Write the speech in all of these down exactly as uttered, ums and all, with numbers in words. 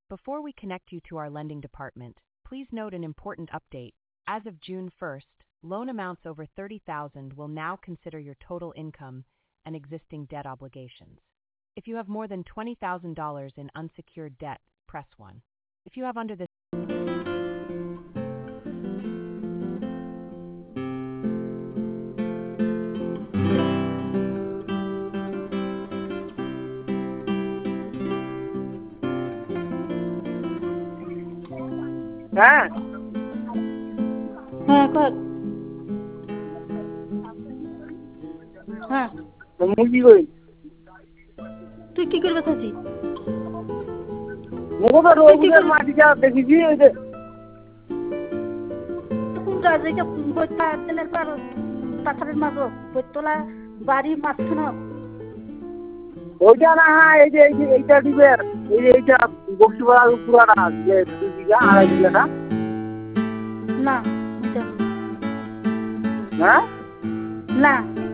Before we connect you to our lending department, please note an important update. As of June first, loan amounts over thirty thousand dollars will now consider your total income and existing debt obligations. If you have more than twenty thousand dollars in unsecured debt, press one. If you have under this হ্যাঁ হ্যাঁ কর হ্যাঁ মুরগি কই তুই কি করবে থাকি মোগো রোগুদের মাটিটা দেখেছি ওই যে কোনটা যেটা বইটা তেলের পার পাথরের মাঝে বইতলা বাড়ি মাঝখানে ওইটা না হ্যাঁ এই যে এই যে এইটা দিবে এই যে এইটা বক্সিপাড়ার পুরাটা যে দুই বিঘা আড়াই বিঘাটা না এটা হ্যাঁ না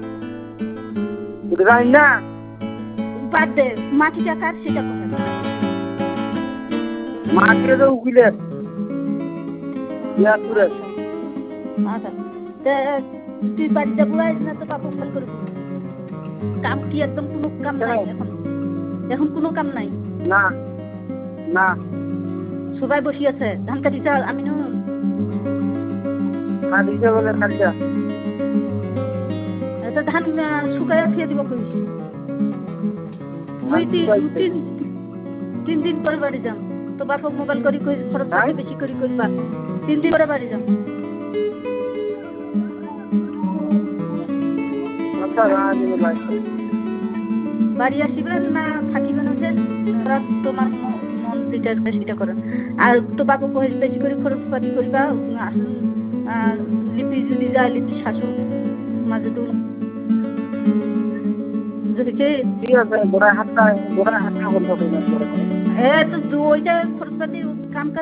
ওটা জানি না বাদ দে মাটিটা কার সেটা কথা মাটিটা তো উকিলের ইয়াতুরের আচ্ছা তুই বাড়িতে বুড়াইস না তো বাপু ফোন করবি কাম কি একদম কোনো কাম নাই এখন এখন কোনো কাম নাই না না সবাই বসে আছে ধান কাটি চাল আমি নো কাটিছে বলে কাটিছা এটা ধান শুকায় ফিরে দিব কই মুই তিন তিন দিন পরে বাড়ি যাম তো বাপু মোবাইল করি কই খরচ বেশি করি করিবা তিন দিন পরে বাড়ি যাম বাড়ি আসিবেন না থাকিবেন যে তোমার মন যেটা সেটা করেন আর তো বাপু বেশি করে খরচ পাতি করিবা লিপি যদি যায় লিপি শাশুড় মাঝে তো যদি কে ঠিক আছে গোড়ায় হাতটা গোড়ায় হাতটা বন্ধ করে হ্যাঁ তো ওইটা খরচ পাতি কাম